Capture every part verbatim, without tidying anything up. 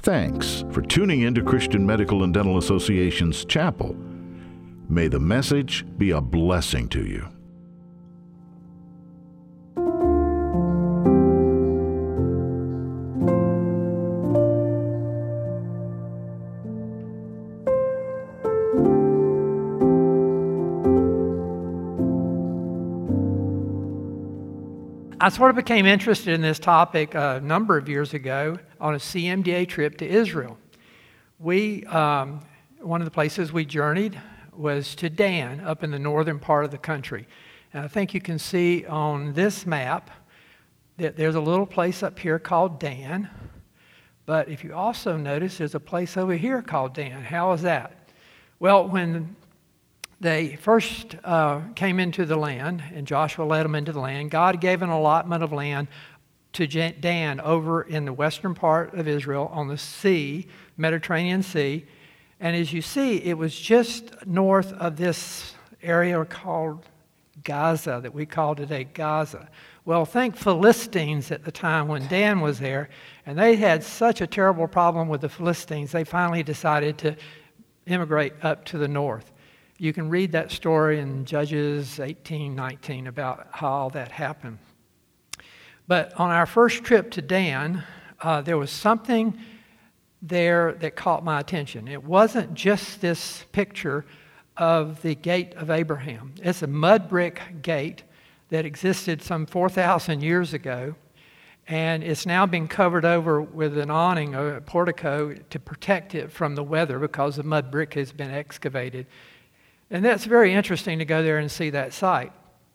Thanks for tuning in to Christian Medical and Dental Association's Chapel. May the message be a blessing to you. I sort of became interested in this topic a number of years ago on a C M D A trip to Israel. We, um, one of the places we journeyed was to Dan, up in the northern part of the country. And I think you can see on this map that there's a little place up here called Dan. But if you also notice, there's a place over here called Dan. How is that? Well, when they first uh, came into the land, and Joshua led them into the land, God gave an allotment of land to Dan over in the western part of Israel on the sea, Mediterranean Sea. And as you see, it was just north of this area called Gaza, that we call today Gaza. Well, think Philistines at the time when Dan was there, and they had such a terrible problem with the Philistines, they finally decided to immigrate up to the north. You can read that story in Judges eighteen nineteen about how all that happened. But on our first trip to Dan, uh, there was something there that caught my attention. It wasn't just this picture of the Gate of Abraham. It's a mud brick gate that existed some four thousand years ago, and it's now been covered over with an awning, a portico, to protect it from the weather because the mud brick has been excavated. And that's very interesting to go there and see that site.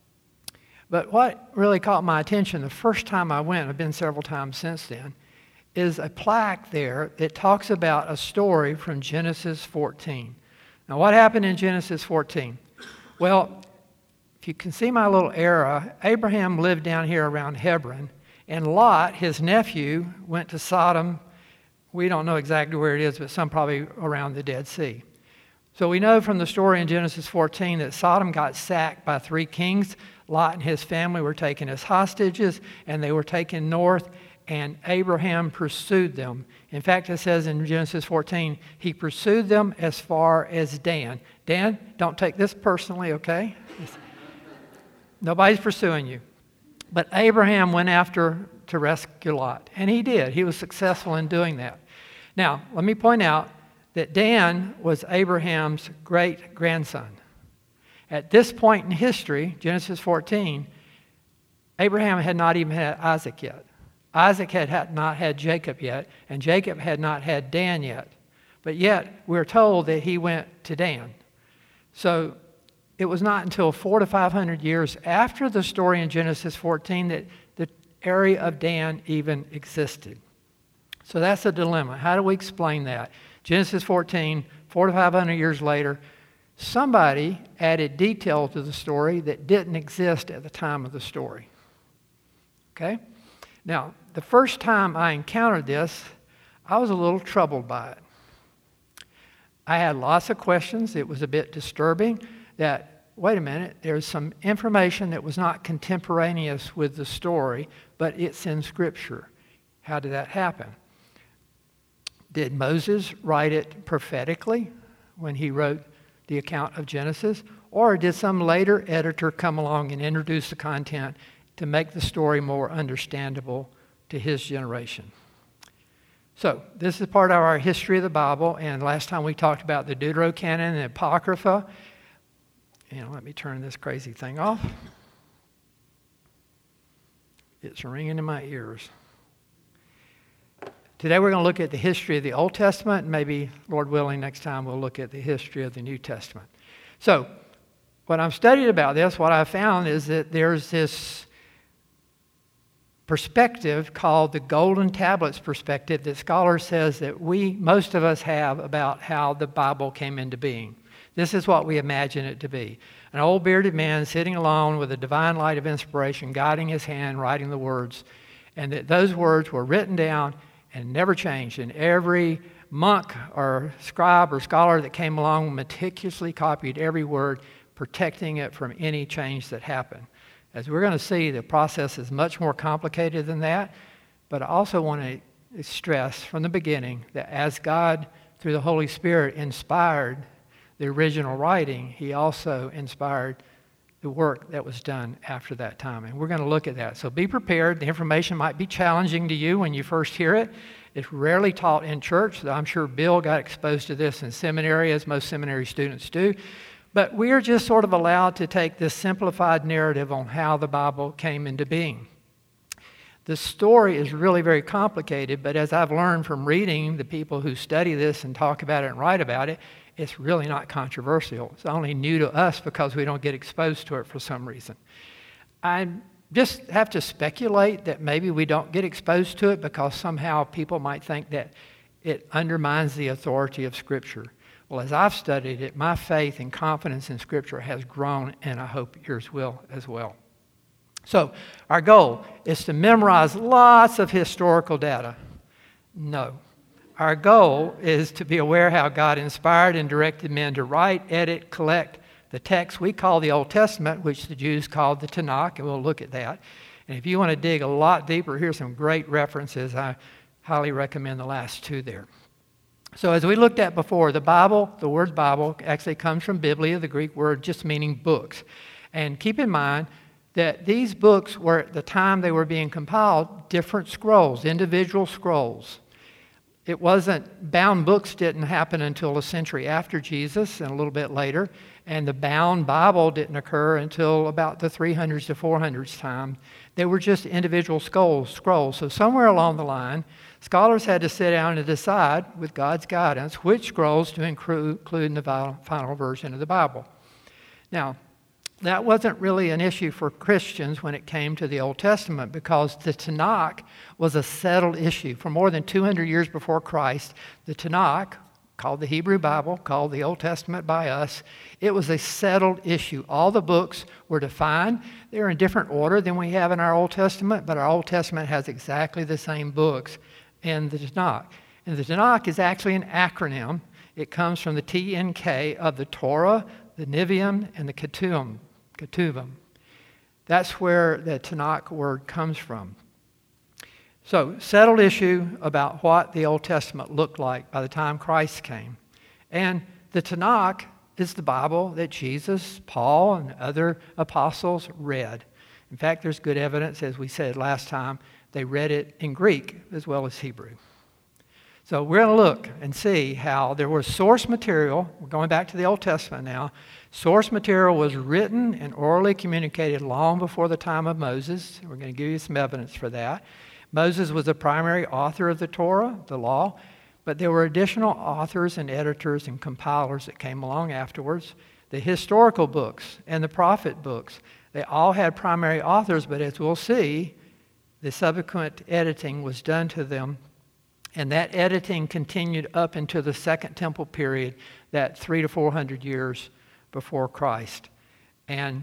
But what really caught my attention the first time I went, I've been several times since then, is a plaque there that talks about a story from Genesis fourteen. Now, what happened in Genesis fourteen? Well, if you can see my little arrow, Abraham lived down here around Hebron, and Lot, his nephew, went to Sodom. We don't know exactly where it is, but some probably around the Dead Sea. So we know from the story in Genesis fourteen that Sodom got sacked by three kings. Lot and his family were taken as hostages, and they were taken north, and Abraham pursued them. In fact, it says in Genesis fourteen, he pursued them as far as Dan. Dan, don't take this personally, okay? Nobody's pursuing you. But Abraham went after to rescue Lot, and he did. He was successful in doing that. Now, let me point out that Dan was Abraham's great-grandson. At this point in history, Genesis fourteen, Abraham had not even had Isaac yet. Isaac had, had not had Jacob yet, and Jacob had not had Dan yet. But yet, we're told that he went to Dan. So it was not until four to five hundred years after the story in Genesis fourteen that the area of Dan even existed. So that's a dilemma. How do we explain that? Genesis fourteen, four to five hundred years later, somebody added detail to the story that didn't exist at the time of the story. Okay? Now, the first time I encountered this, I was a little troubled by it. I had lots of questions. It was a bit disturbing that, wait a minute, there's some information that was not contemporaneous with the story, but it's in Scripture. How did that happen? Did Moses write it prophetically when he wrote the account of Genesis? Or did some later editor come along and introduce the content to make the story more understandable to his generation? So this is part of our history of the Bible, and last time we talked about the Deuterocanon and the Apocrypha. And let me turn this crazy thing off. It's ringing in my ears. Today we're going to look at the history of the Old Testament, and maybe, Lord willing, next time we'll look at the history of the New Testament. So, what I've studied about this, what I've found is that there's this perspective called the Golden Tablets perspective that scholars says that we, most of us have about how the Bible came into being. This is what we imagine it to be. An old bearded man sitting alone with a divine light of inspiration, guiding his hand, writing the words, and that those words were written down and never changed. And every monk or scribe or scholar that came along meticulously copied every word, protecting it from any change that happened. As we're going to see, the process is much more complicated than that, but I also want to stress from the beginning that as God, through the Holy Spirit, inspired the original writing, he also inspired the work that was done after that time. And we're going to look at that. So be prepared. The information might be challenging to you when you first hear it. It's rarely taught in church. I'm sure Bill got exposed to this in seminary, as most seminary students do. But we are just sort of allowed to take this simplified narrative on how the Bible came into being. The story is really very complicated, but as I've learned from reading the people who study this and talk about it and write about it, it's really not controversial. It's only new to us because we don't get exposed to it for some reason. I just have to speculate that maybe we don't get exposed to it because somehow people might think that it undermines the authority of Scripture. Well, as I've studied it, my faith and confidence in Scripture has grown, and I hope yours will as well. So our goal is to memorize lots of historical data. No. Our goal is to be aware how God inspired and directed men to write, edit, collect the text we call the Old Testament, which the Jews called the Tanakh, and we'll look at that. And if you want to dig a lot deeper, here's some great references. I highly recommend the last two there. So as we looked at before, the Bible, the word Bible, actually comes from Biblia, the Greek word just meaning books. And keep in mind that these books were, at the time they were being compiled, different scrolls, individual scrolls. It wasn't, bound books didn't happen until a century after Jesus and a little bit later, and the bound Bible didn't occur until about the three hundreds to four hundreds time. They were just individual scrolls. scrolls. So somewhere along the line, scholars had to sit down and decide, with God's guidance, which scrolls to include in the final version of the Bible. Now, that wasn't really an issue for Christians when it came to the Old Testament because the Tanakh was a settled issue. For more than two hundred years before Christ, the Tanakh, called the Hebrew Bible, called the Old Testament by us, it was a settled issue. All the books were defined. They were in different order than we have in our Old Testament, but our Old Testament has exactly the same books in the Tanakh. And the Tanakh is actually an acronym. It comes from the T N K of the Torah, the Nevi'im, and the Ketuvim. Ketuvim. That's where the Tanakh word comes from. So, settled issue about what the Old Testament looked like by the time Christ came. And the Tanakh is the Bible that Jesus, Paul, and other apostles read. In fact, there's good evidence, as we said last time, they read it in Greek as well as Hebrew. So we're going to look and see how there was source material. We're going back to the Old Testament now. Source material was written and orally communicated long before the time of Moses. We're going to give you some evidence for that. Moses was the primary author of the Torah, the law, but there were additional authors and editors and compilers that came along afterwards. The historical books and the prophet books, they all had primary authors, but as we'll see, the subsequent editing was done to them. And that editing continued up into the Second Temple period, that three to four hundred years before Christ. And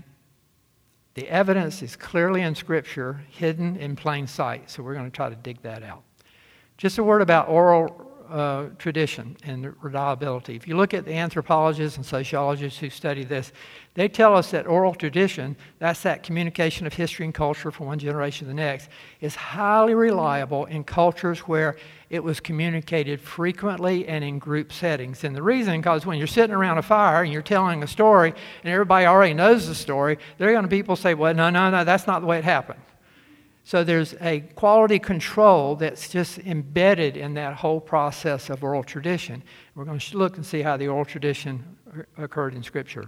the evidence is clearly in Scripture, hidden in plain sight. So we're going to try to dig that out. Just a word about oral uh, tradition and reliability. If you look at the anthropologists and sociologists who study this, they tell us that oral tradition, that's that communication of history and culture from one generation to the next, is highly reliable in cultures where it was communicated frequently and in group settings. And the reason, because when you're sitting around a fire and you're telling a story and everybody already knows the story, there are going to be people say, well, no, no, no, that's not the way it happened. So there's a quality control that's just embedded in that whole process of oral tradition. We're going to look and see how the oral tradition occurred in Scripture.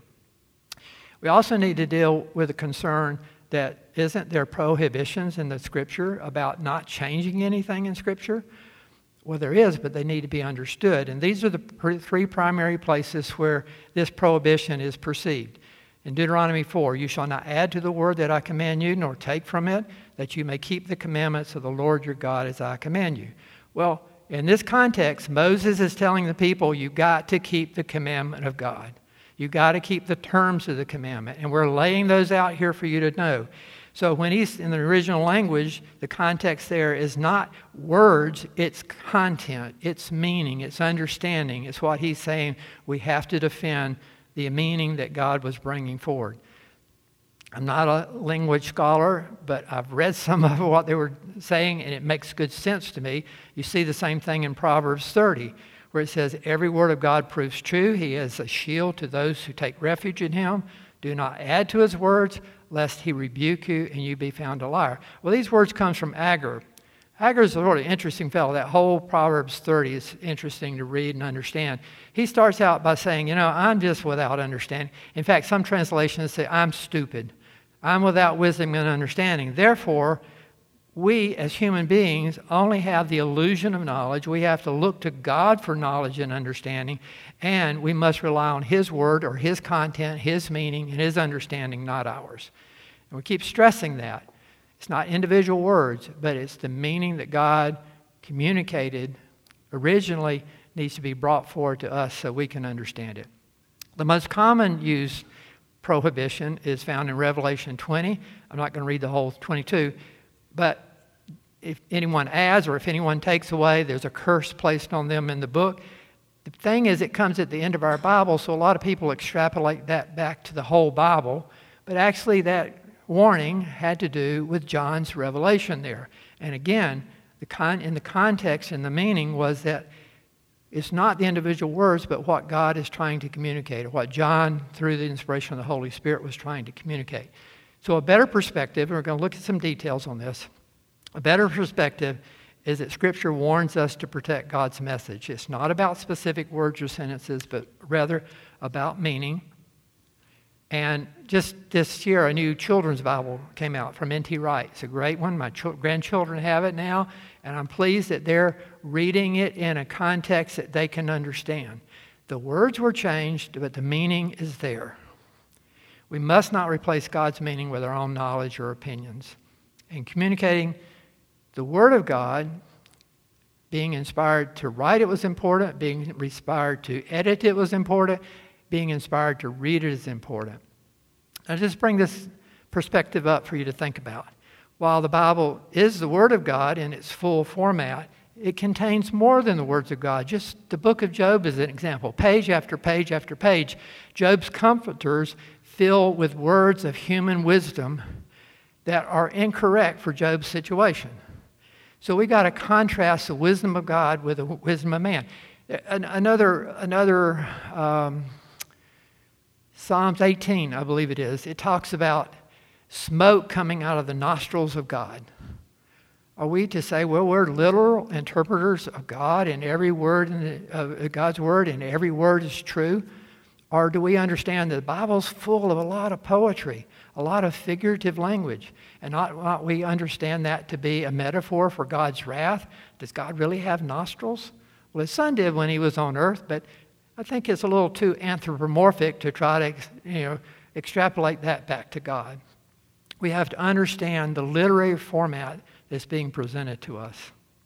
We also need to deal with the concern that isn't there prohibitions in the Scripture about not changing anything in Scripture? Well, there is, but they need to be understood. And these are the three primary places where this prohibition is perceived. In Deuteronomy four, you shall not add to the word that I command you, nor take from it, that you may keep the commandments of the Lord your God as I command you. Well, in this context, Moses is telling the people, you've got to keep the commandment of God. You've got to keep the terms of the commandment. And we're laying those out here for you to know. So when he's in the original language, the context there is not words, it's content, it's meaning, it's understanding. It's what he's saying we have to defend the meaning that God was bringing forward. I'm not a language scholar, but I've read some of what they were saying, and it makes good sense to me. You see the same thing in Proverbs thirty, where it says, every word of God proves true. He is a shield to those who take refuge in him. Do not add to his words, lest he rebuke you and you be found a liar. Well, these words come from Agur. Agur's a sort of interesting fellow. That whole Proverbs thirty is interesting to read and understand. He starts out by saying, you know, I'm just without understanding. In fact, some translations say, I'm stupid. I'm without wisdom and understanding. Therefore, we as human beings only have the illusion of knowledge. We have to look to God for knowledge and understanding, and we must rely on his word or his content, his meaning, and his understanding, not ours. And we keep stressing that. It's not individual words, but it's the meaning that God communicated originally needs to be brought forward to us so we can understand it. The most common used prohibition is found in Revelation twenty. I'm not going to read the whole twenty-two, but if anyone adds or if anyone takes away, there's a curse placed on them in the book. The thing is, it comes at the end of our Bible, so a lot of people extrapolate that back to the whole Bible, but actually that warning had to do with John's revelation there. And again, the con- in the context and the meaning was that it's not the individual words, but what God is trying to communicate, or what John, through the inspiration of the Holy Spirit, was trying to communicate. So a better perspective, and we're going to look at some details on this, a better perspective is that Scripture warns us to protect God's message. It's not about specific words or sentences, but rather about meaning. And just this year, a new children's Bible came out from N T Wright. It's a great one. My ch- grandchildren have it now, and I'm pleased that they're reading it in a context that they can understand. The words were changed, but the meaning is there. We must not replace God's meaning with our own knowledge or opinions. In communicating the Word of God, being inspired to write it was important, being inspired to edit it was important, being inspired to read it is important. I just bring this perspective up for you to think about. While the Bible is the Word of God in its full format, it contains more than the words of God. Just the book of Job is an example. Page after page after page, Job's comforters fill with words of human wisdom that are incorrect for Job's situation. So we got to contrast the wisdom of God with the wisdom of man. Another, another um, Psalms eighteen, I believe it is, it talks about smoke coming out of the nostrils of God. Are we to say, well, we're literal interpreters of God and every word in the, of God's word and every word is true? Or do we understand that the Bible's full of a lot of poetry, a lot of figurative language, and not, not we understand that to be a metaphor for God's wrath? Does God really have nostrils? Well, his son did when he was on earth, but I think it's a little too anthropomorphic to try to, you know, extrapolate that back to God. We have to understand the literary format that's being presented to us.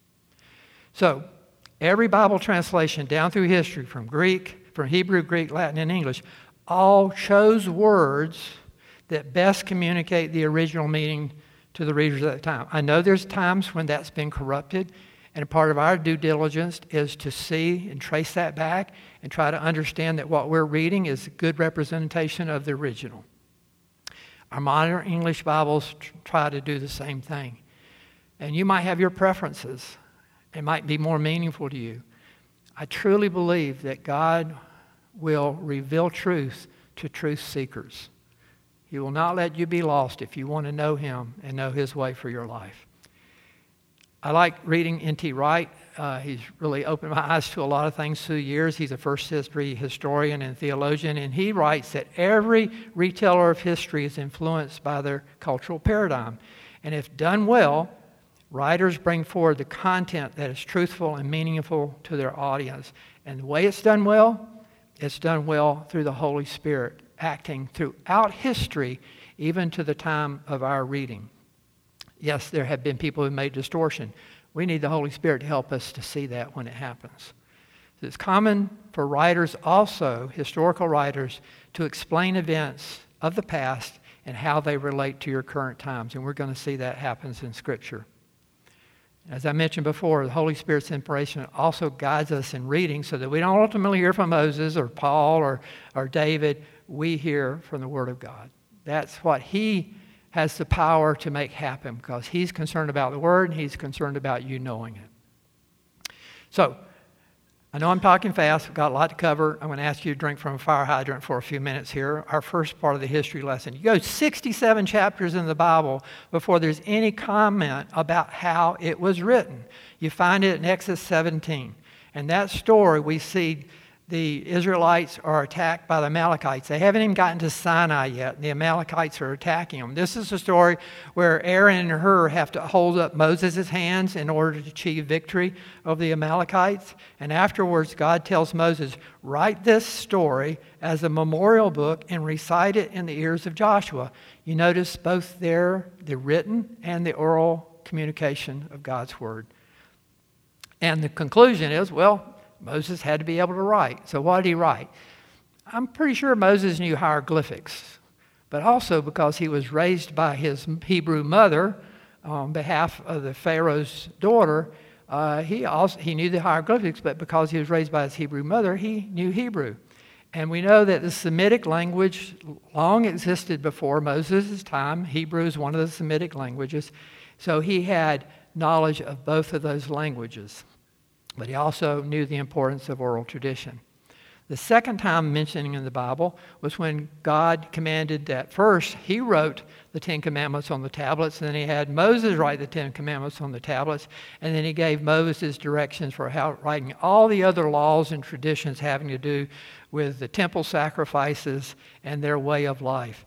So, every Bible translation down through history, from Greek, from Hebrew, Greek, Latin, and English, all chose words that best communicate the original meaning to the readers at the time. I know there's times when that's been corrupted, and a part of our due diligence is to see and trace that back and try to understand that what we're reading is a good representation of the original. Our modern English Bibles try to do the same thing. And you might have your preferences. It might be more meaningful to you. I truly believe that God will reveal truth to truth seekers. He will not let you be lost if you want to know Him and know His way for your life. I like reading N T Wright. Uh, he's really opened my eyes to a lot of things through the years. He's a first history historian and theologian, and he writes that every retailer of history is influenced by their cultural paradigm. And if done well, writers bring forward the content that is truthful and meaningful to their audience. And the way it's done well, it's done well through the Holy Spirit, acting throughout history, even to the time of our reading. Yes, there have been people who made distortion. We need the Holy Spirit to help us to see that when it happens. So it's common for writers also, historical writers, to explain events of the past and how they relate to your current times. And we're going to see that happens in Scripture. As I mentioned before, the Holy Spirit's inspiration also guides us in reading so that we don't ultimately hear from Moses or Paul or, or David. We hear from the Word of God. That's what he has the power to make happen, because he's concerned about the Word and he's concerned about you knowing it. So, I know I'm talking fast. We've got a lot to cover. I'm going to ask you to drink from a fire hydrant for a few minutes here. Our first part of the history lesson. You go sixty-seven chapters in the Bible before there's any comment about how it was written. You find it in Exodus seventeen. And that story, we see the Israelites are attacked by the Amalekites. They haven't even gotten to Sinai yet, and the Amalekites are attacking them. This is a story where Aaron and Hur have to hold up Moses' hands in order to achieve victory over the Amalekites. And afterwards, God tells Moses, write this story as a memorial book and recite it in the ears of Joshua. You notice both there, the written and the oral communication of God's Word. And the conclusion is, well, Moses had to be able to write. So what did he write? I'm pretty sure Moses knew hieroglyphics, but also because he was raised by his Hebrew mother on behalf of the Pharaoh's daughter, uh, he also he knew the hieroglyphics, but because he was raised by his Hebrew mother, he knew Hebrew. And we know that the Semitic language long existed before Moses' time. Hebrew is one of the Semitic languages. So he had knowledge of both of those languages. But he also knew the importance of oral tradition. The second time mentioning in the Bible was when God commanded that first he wrote the Ten Commandments on the tablets, and then he had Moses write the Ten Commandments on the tablets, and then he gave Moses directions for how writing all the other laws and traditions having to do with the temple sacrifices and their way of life.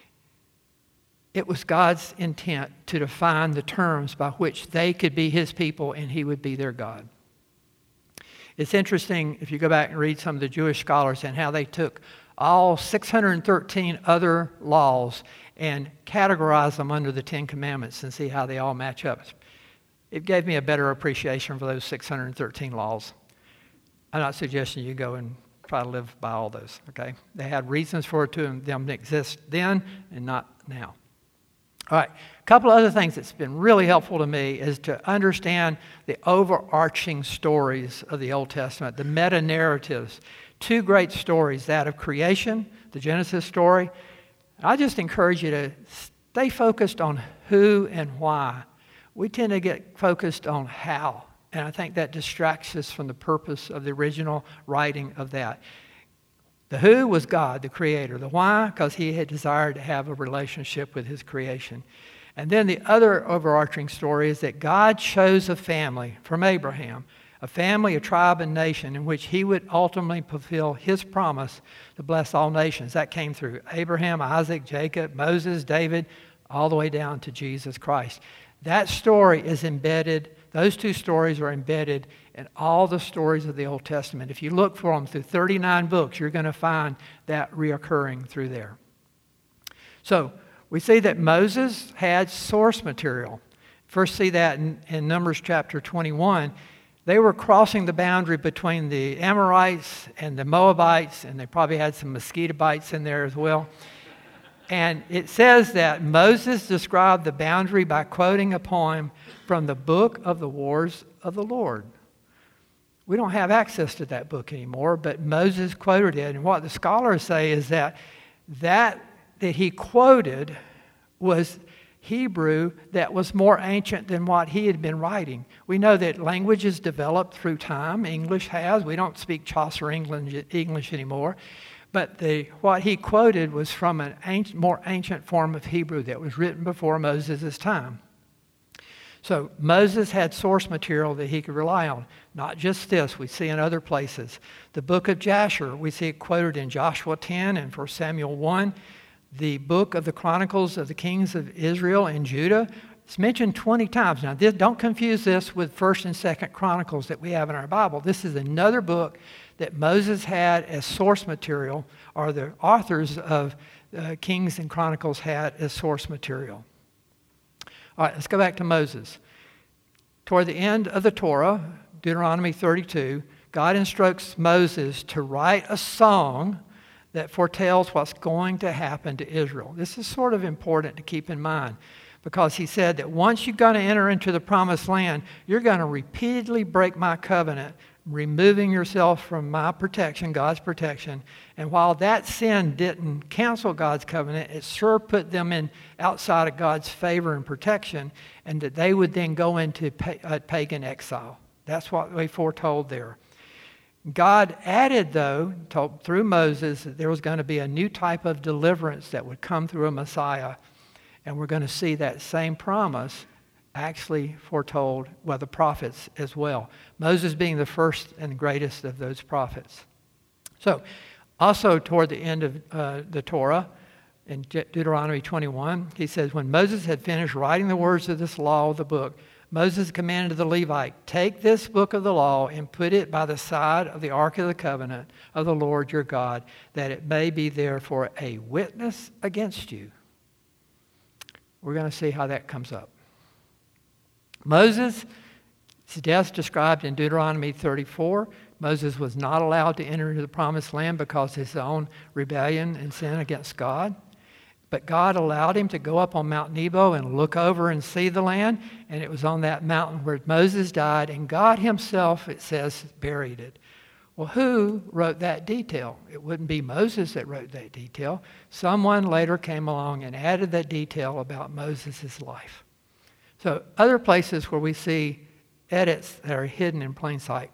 It was God's intent to define the terms by which they could be his people and he would be their God. It's interesting if you go back and read some of the Jewish scholars and how they took all six hundred thirteen other laws and categorized them under the Ten Commandments and see how they all match up. It gave me a better appreciation for those six hundred thirteen laws. I'm not suggesting you go and try to live by all those, okay? They had reasons for it to them to exist then and not now. All right, a couple of other things that's been really helpful to me is to understand the overarching stories of the Old Testament, the meta-narratives. Two great stories, that of creation, the Genesis story. I just encourage you to stay focused on who and why. We tend to get focused on how, and I think that distracts us from the purpose of the original writing of that. The who was God, the creator. The why, because he had desired to have a relationship with his creation. And then the other overarching story is that God chose a family from Abraham, a family, a tribe, and nation in which he would ultimately fulfill his promise to bless all nations. That came through Abraham, Isaac, Jacob, Moses, David, all the way down to Jesus Christ. That story is embedded, those two stories are embedded in all the stories of the Old Testament. If you look for them through thirty-nine books, you're going to find that reoccurring through there. So we see that Moses had source material. First see that in, in Numbers chapter twenty-one. They were crossing the boundary between the Amorites and the Moabites, and they probably had some mosquito bites in there as well. And it says that Moses described the boundary by quoting a poem from the book of the wars of the Lord. We don't have access to that book anymore, but Moses quoted it. And what the scholars say is that that, that he quoted was Hebrew that was more ancient than what he had been writing. We know that languages developed through time. English has. We don't speak Chaucer English anymore. But the, what he quoted was from a ancient, more ancient form of Hebrew that was written before Moses' time. So Moses had source material that he could rely on. Not just this, we see in other places. The book of Jasher, we see it quoted in Joshua ten and First Samuel one. The book of the Chronicles of the Kings of Israel and Judah, it's mentioned twenty times. Now, this, don't confuse this with First and Second Chronicles that we have in our Bible. This is another book that Moses had as source material, or the authors of uh, Kings and Chronicles had as source material. All right, let's go back to Moses. Toward the end of the Torah, Deuteronomy thirty-two, God instructs Moses to write a song that foretells what's going to happen to Israel. This is sort of important to keep in mind, because he said that once you're going to enter into the promised land, you're going to repeatedly break my covenant removing yourself from my protection, God's protection. And while that sin didn't cancel God's covenant, it sure put them in outside of God's favor and protection, and that they would then go into pa- uh, pagan exile. That's what we foretold there. God added, though, told, through Moses, that there was going to be a new type of deliverance that would come through a Messiah. And we're going to see that same promise actually foretold by the prophets as well. Moses being the first and greatest of those prophets. So, also toward the end of uh, the Torah, in De- Deuteronomy twenty-one, he says, when Moses had finished writing the words of this law of the book, Moses commanded the Levite, take this book of the law and put it by the side of the ark of the covenant of the Lord your God, that it may be there for a witness against you. We're going to see how that comes up. Moses' death described in Deuteronomy thirty-four. Moses was not allowed to enter into the promised land because of his own rebellion and sin against God. But God allowed him to go up on Mount Nebo and look over and see the land. And it was on that mountain where Moses died. And God himself, it says, buried it. Well, who wrote that detail? It wouldn't be Moses that wrote that detail. Someone later came along and added that detail about Moses' life. So other places where we see edits that are hidden in plain sight.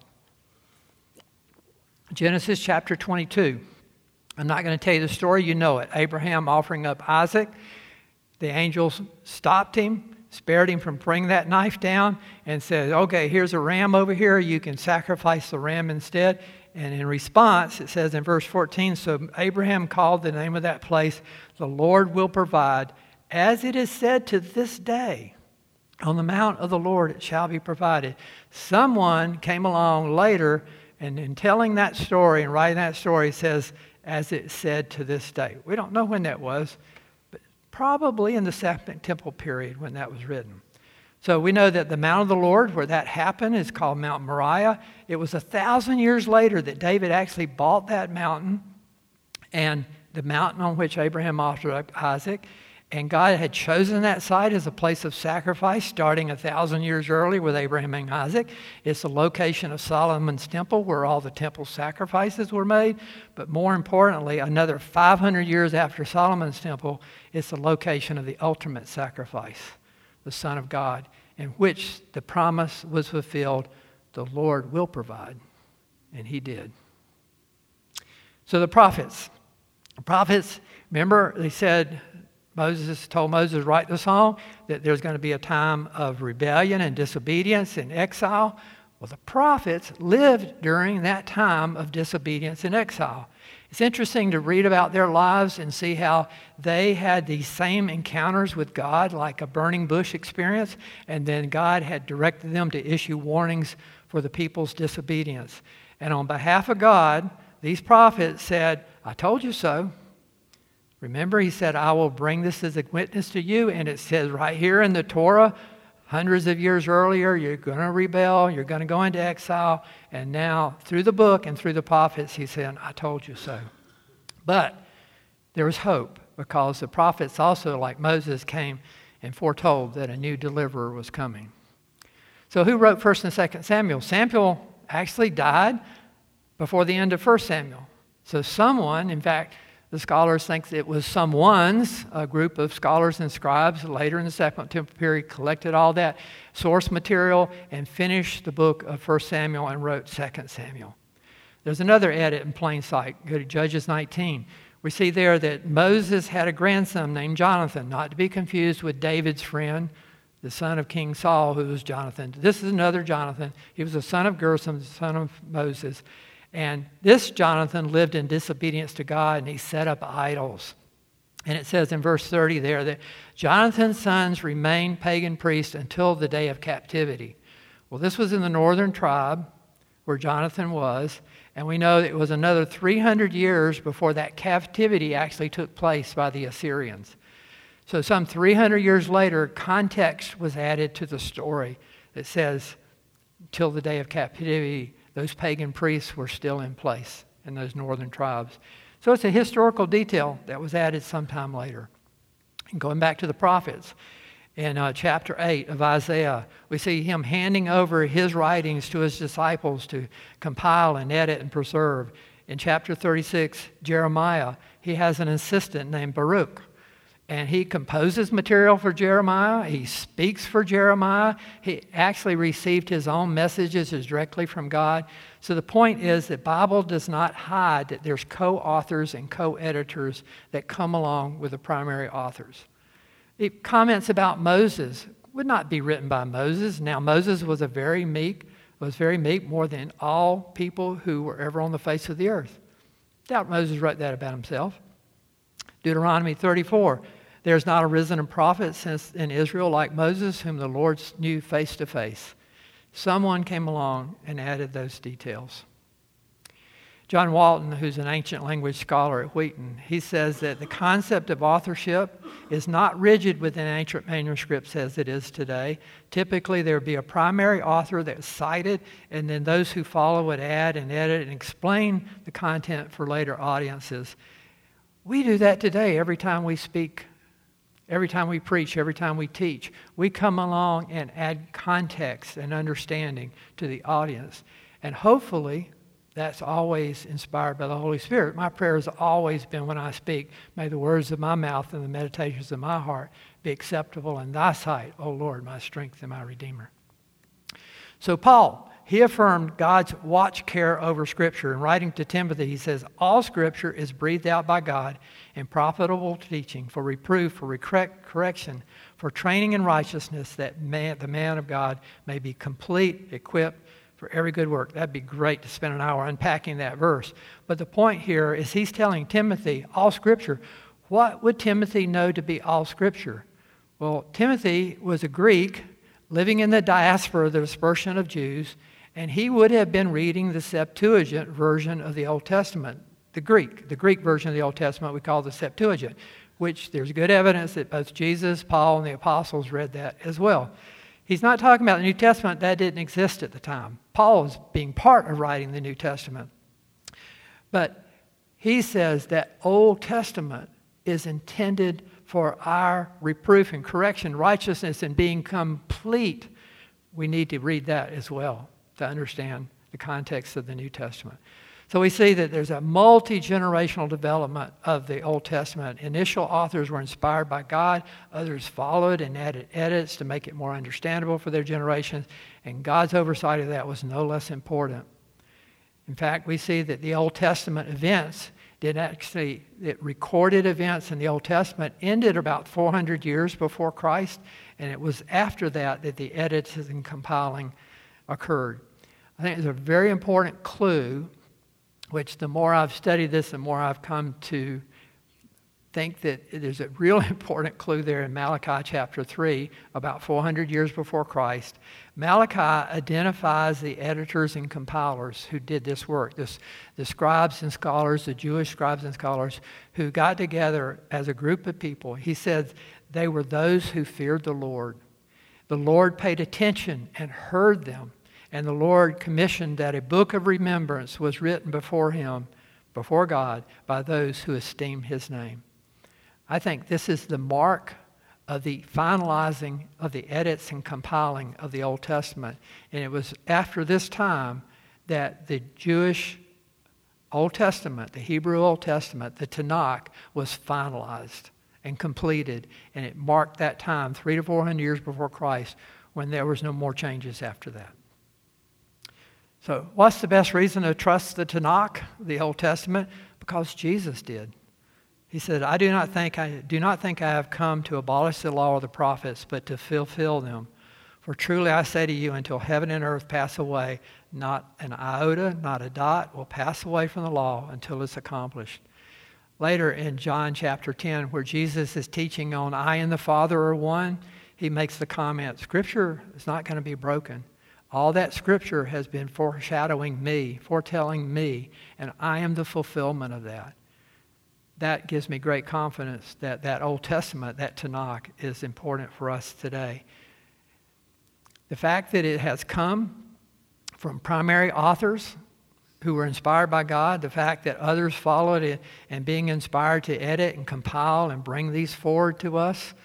Genesis chapter twenty-two. I'm not going to tell you the story. You know it. Abraham offering up Isaac. The angels stopped him, spared him from bringing that knife down, and said, okay, here's a ram over here. You can sacrifice the ram instead. And in response, it says in verse fourteen, so Abraham called the name of that place, the Lord will provide, as it is said to this day. On the mount of the Lord it shall be provided. Someone came along later, and in telling that story and writing that story, says, as it said to this day. We don't know when that was, but probably in the Second Temple period when that was written. So we know that the Mount of the Lord, where that happened, is called Mount Moriah. It was a thousand years later that David actually bought that mountain, and the mountain on which Abraham offered up Isaac. And God had chosen that site as a place of sacrifice starting a thousand years earlier with Abraham and Isaac. It's the location of Solomon's temple where all the temple sacrifices were made. But more importantly, another five hundred years after Solomon's temple, it's the location of the ultimate sacrifice, the Son of God, in which the promise was fulfilled, the Lord will provide. And he did. So the prophets. The prophets, remember, they said, Moses told Moses, write the song, that there's going to be a time of rebellion and disobedience and exile. Well, the prophets lived during that time of disobedience and exile. It's interesting to read about their lives and see how they had these same encounters with God, like a burning bush experience, and then God had directed them to issue warnings for the people's disobedience. And on behalf of God, these prophets said, I told you so. Remember, he said, I will bring this as a witness to you. And it says right here in the Torah, hundreds of years earlier, you're going to rebel, you're going to go into exile. And now, through the book and through the prophets, he said, I told you so. But there was hope, because the prophets also, like Moses, came and foretold that a new deliverer was coming. So who wrote First and Second Samuel? Samuel actually died before the end of First Samuel. So someone, in fact, the scholars think it was someone's, a group of scholars and scribes later in the Second Temple period, collected all that source material and finished the book of First Samuel and wrote Second Samuel. There's another edit in plain sight. Go to Judges nineteen. We see there that Moses had a grandson named Jonathan, not to be confused with David's friend, the son of King Saul, who was Jonathan. This is another Jonathan. He was the son of Gershom, the son of Moses. And this Jonathan lived in disobedience to God, and he set up idols. And it says in verse thirty there that Jonathan's sons remained pagan priests until the day of captivity. Well, this was in the northern tribe where Jonathan was, and we know that it was another three hundred years before that captivity actually took place by the Assyrians. So some three hundred years later, context was added to the story that says, till the day of captivity, those pagan priests were still in place in those northern tribes. So it's a historical detail that was added sometime later. And going back to the prophets, In uh, chapter eight of Isaiah, we see him handing over his writings to his disciples to compile and edit and preserve. In chapter thirty-six, Jeremiah, he has an assistant named Baruch. And he composes material for Jeremiah. He speaks for Jeremiah. He actually received his own messages as directly from God. So the point is that the Bible does not hide that there's co-authors and co-editors that come along with the primary authors. It comments about Moses would not be written by Moses. Now, Moses was a very meek, was very meek more than all people who were ever on the face of the earth. Doubt Moses wrote that about himself. Deuteronomy thirty-four, there's not arisen a prophet since in Israel like Moses, whom the Lord knew face to face. Someone came along and added those details. John Walton, who's an ancient language scholar at Wheaton, he says that the concept of authorship is not rigid within ancient manuscripts as it is today. Typically, there would be a primary author that's cited, and then those who follow would add and edit and explain the content for later audiences. We do that today every time we speak, every time we preach, every time we teach. We come along and add context and understanding to the audience. And hopefully, that's always inspired by the Holy Spirit. My prayer has always been when I speak, may the words of my mouth and the meditations of my heart be acceptable in thy sight, O Lord, my strength and my Redeemer. So Paul, he affirmed God's watch care over Scripture. In writing to Timothy, he says, all Scripture is breathed out by God and profitable teaching, for reproof, for correct, correction, for training in righteousness, that man, the man of God may be complete, equipped for every good work. That'd be great to spend an hour unpacking that verse. But the point here is he's telling Timothy, all Scripture. What would Timothy know to be all Scripture? Well, Timothy was a Greek living in the diaspora, the dispersion of Jews, and he would have been reading the Septuagint version of the Old Testament, the Greek. The Greek version of the Old Testament we call the Septuagint, which there's good evidence that both Jesus, Paul, and the apostles read that as well. He's not talking about the New Testament. That didn't exist at the time. Paul was being part of writing the New Testament. But he says that Old Testament is intended for our reproof and correction, righteousness, and being complete. We need to read that as well to understand the context of the New Testament. So we see that there's a multi-generational development of the Old Testament. Initial authors were inspired by God. Others followed and added edits to make it more understandable for their generations. And God's oversight of that was no less important. In fact, we see that the Old Testament events did actually, it recorded events in the Old Testament ended about four hundred years before Christ. And it was after that that the edits and compiling occurred. I think it's a very important clue, which the more I've studied this, the more I've come to think that there's a real important clue there in Malachi chapter three, about four hundred years before Christ. Malachi identifies the editors and compilers who did this work, this, the scribes and scholars, the Jewish scribes and scholars who got together as a group of people. He said they were those who feared the Lord. The Lord paid attention and heard them. And the Lord commissioned that a book of remembrance was written before him, before God, by those who esteem his name. I think this is the mark of the finalizing of the edits and compiling of the Old Testament. And it was after this time that the Jewish Old Testament, the Hebrew Old Testament, the Tanakh, was finalized and completed. And it marked that time, three to four hundred years before Christ, when there was no more changes after that. So what's the best reason to trust the Tanakh, the Old Testament? Because Jesus did. He said, I do not think I do not think I have come to abolish the law or the prophets, but to fulfill them. For truly I say to you, until heaven and earth pass away, not an iota, not a dot will pass away from the law until it's accomplished. Later in John chapter ten, where Jesus is teaching on I and the Father are one, he makes the comment, Scripture is not going to be broken. All that Scripture has been foreshadowing me, foretelling me, and I am the fulfillment of that. That gives me great confidence that that Old Testament, that Tanakh, is important for us today. The fact that it has come from primary authors who were inspired by God, the fact that others followed it and being inspired to edit and compile and bring these forward to us,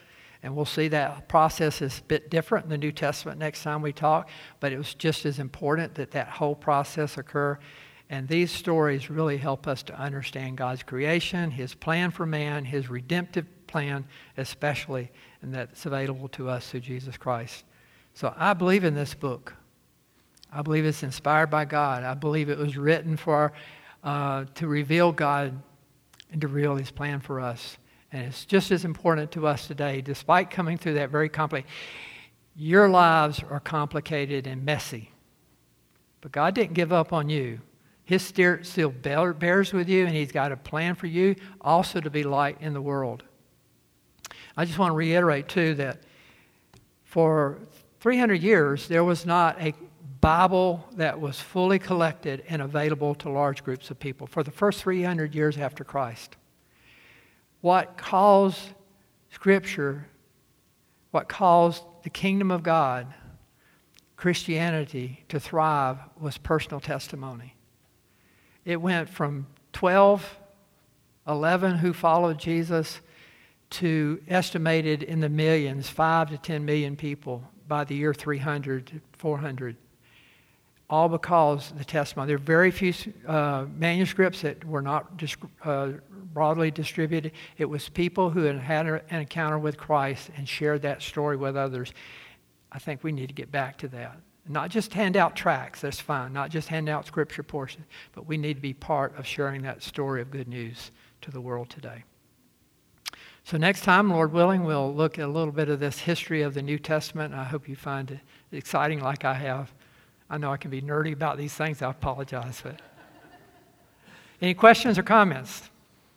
And we'll see that process is a bit different in the New Testament next time we talk, but it was just as important that that whole process occur. And these stories really help us to understand God's creation, His plan for man, His redemptive plan especially, and that's available to us through Jesus Christ. So I believe in this book. I believe it's inspired by God. I believe it was written for uh, to reveal God and to reveal His plan for us. And it's just as important to us today, despite coming through that very complicated. Your lives are complicated and messy, but God didn't give up on you. His Spirit still bears with you, and He's got a plan for you also to be light in the world. I just want to reiterate, too, that for three hundred years, there was not a Bible that was fully collected and available to large groups of people for the first three hundred years after Christ. What caused Scripture, what caused the kingdom of God, Christianity, to thrive was personal testimony. It went from twelve, eleven who followed Jesus to estimated in the millions, five to ten million people by the year three hundred, four hundred. All because of the testimony. There are very few uh, manuscripts that were not dis- uh, broadly distributed. It was people who had had an encounter with Christ and shared that story with others. I think we need to get back to that. Not just hand out tracts, that's fine. Not just hand out scripture portions, but we need to be part of sharing that story of good news to the world today. So next time, Lord willing, we'll look at a little bit of this history of the New Testament. I hope you find it exciting like I have. I know I can be nerdy about these things. I apologize. But any questions or comments?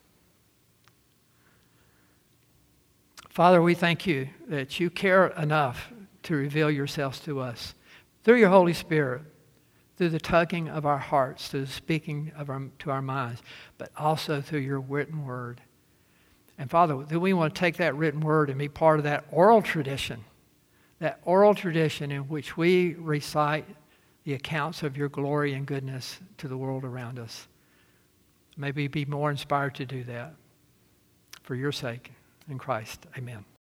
Father, we thank you that you care enough to reveal yourselves to us through your Holy Spirit, through the tugging of our hearts, through the speaking of our, to our minds, but also through your written word. And Father, we want to take that written word and be part of that oral tradition, that oral tradition in which we recite the accounts of your glory and goodness to the world around us. May we be more inspired to do that for your sake in Christ. Amen.